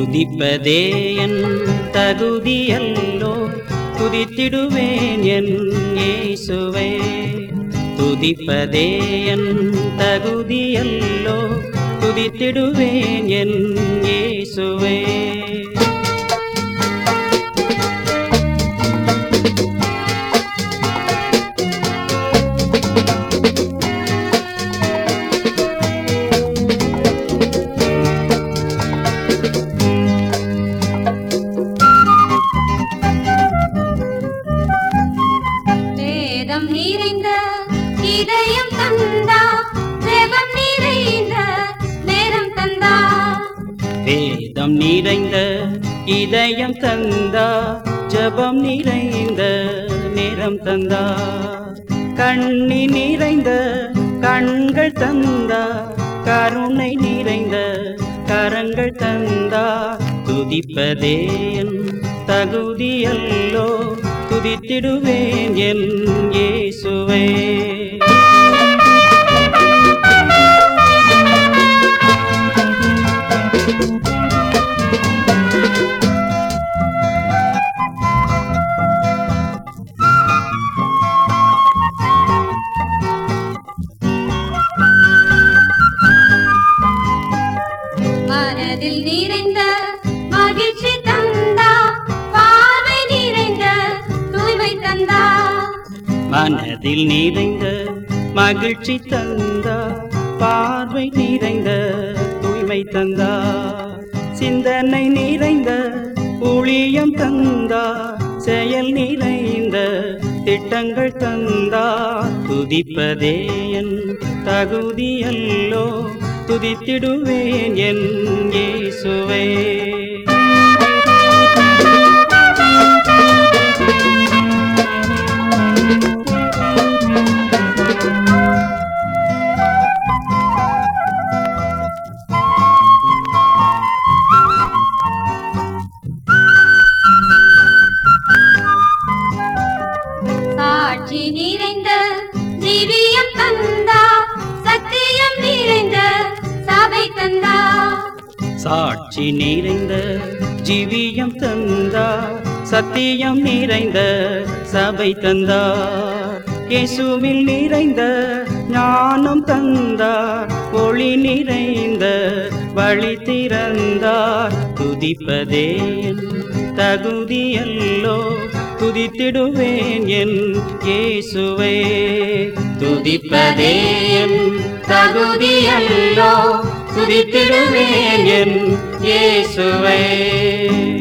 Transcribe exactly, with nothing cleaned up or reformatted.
துதிப்பதே என் தகுதியல்லோ, துதித்திடுவேன் என் இயேசுவே. துதிப்பதே என் தகுதியல்லோ, துதித்திடுவேன் என் இயேசுவே. வேதம் நிறைந்த இதயம் தந்தா, ஜெபம் நிறைந்த நேரம் தந்தா. வேதம் நிறைந்த இதயம் தந்தா, ஜெபம் நிறைந்த நேரம் தந்தா. கண்ணி நிறைந்த கண்கள் தந்தா, கருணை நிறைந்த கரங்கள் தந்தா. துதிப்பதே என் தகுதியல்லோ, துதித்திடுவேன் என் இயேசுவே. மனதில் நிறைந்த மகிழ்ச்சி தந்தா, பார்வை நிறைந்த தூய்மை தந்தா. மனதில் நிறைந்த மகிழ்ச்சி தந்தா, பார்வை நிறைந்த தூய்மை தந்தா. சிந்தனை நிறைந்த ஊழியம் தந்தா, செயல் நிறைந்த திட்டங்கள் தந்தா. துதிப்பதே என் தகுதியல்லோ, துதித்திடுவேன் என் இயேசுவே. சாட்சி நிறைந்த ஜீவியம் தந்தா, சத்தியம் நிறைந்த சபை தந்தா. சாட்சி நிறைந்த ஜீவியம் தந்தா, சத்தியம் நிறைந்த சபை தந்தா. இயேசுவில் நிறைந்த ஞானம் தந்தார், ஒளி நிறைந்த வழி திறந்தார். துதிப்பதே என் தகுதியல்லோ, துதித்திடுவேன் என் இயேசுவே. துதிப்பதே என் தகுதியல்லோ, துதித்திடுவேன் என் இயேசுவே.